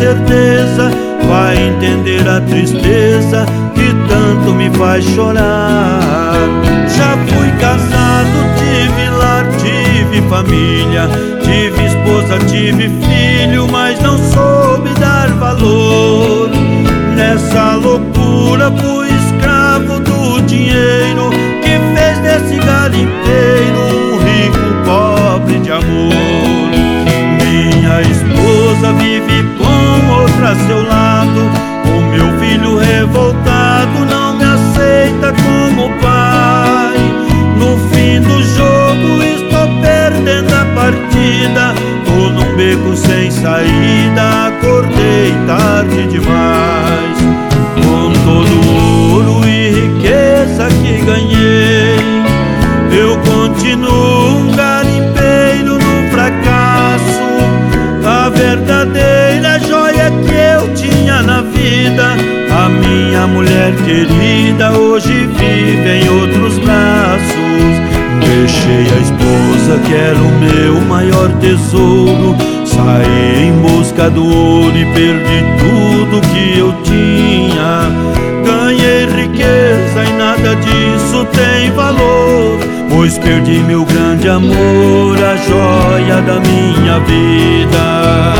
certeza vai entender a tristeza que tanto me faz chorar. Já fui casado, tive lar, tive família, tive esposa, tive filho, mas não soube dar valor. Nessa loucura fui escravo do dinheiro que fez desse garimpeiro um rico pobre de amor. Minha esposa vive com outra a seu lado, o meu filho revoltado não me aceita como pai. No fim do jogo estou perdendo a partida, tô num beco sem saída, acordei tarde demais. Com todo o ouro e riqueza que ganhei, eu continuo um garimpeiro no fracasso. A verdadeira joia que eu tinha na vida, a minha mulher querida, hoje vive em outros braços. Deixei a esposa que era o meu maior tesouro, saí em busca do ouro e perdi tudo que eu tinha. Ganhei riqueza e nada disso tem valor, pois perdi meu grande amor, a joia da minha vida.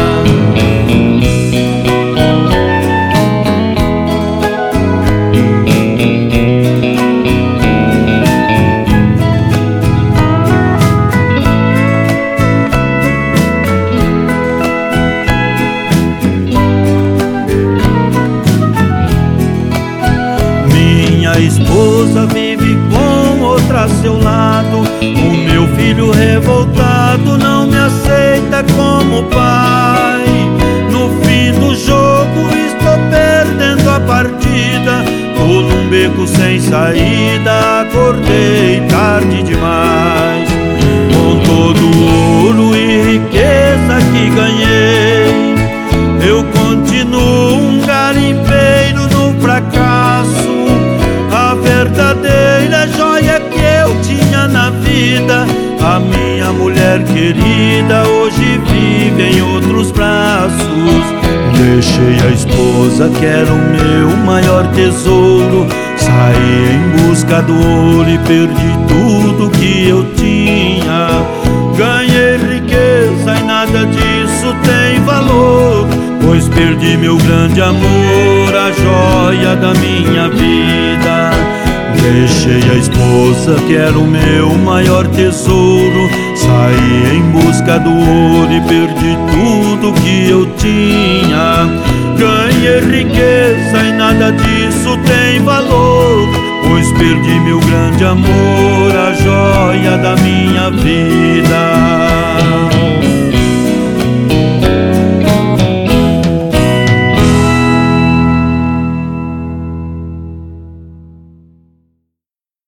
Minha esposa vive com outra a seu lado, o meu filho revoltado não me aceita como pai. No fim do jogo estou perdendo a partida, tô num beco sem saída, acordei tarde demais. Com todo o ouro e riqueza que ganhei, eu continuo um garimpeiro no fracasso. A verdadeira joia que eu tinha na vida, a minha mulher querida, hoje vive em outros braços. Deixei a esposa que era o meu maior tesouro, saí em busca do ouro e perdi tudo que eu tinha. Ganhei riqueza e nada disso tem valor, pois perdi meu grande amor, a joia da minha vida. Deixei a esposa que era o meu maior tesouro, saí em busca do ouro e perdi tudo que eu tinha. Ganhei riqueza e nada disso tem valor, pois perdi meu grande amor, a joia da minha vida.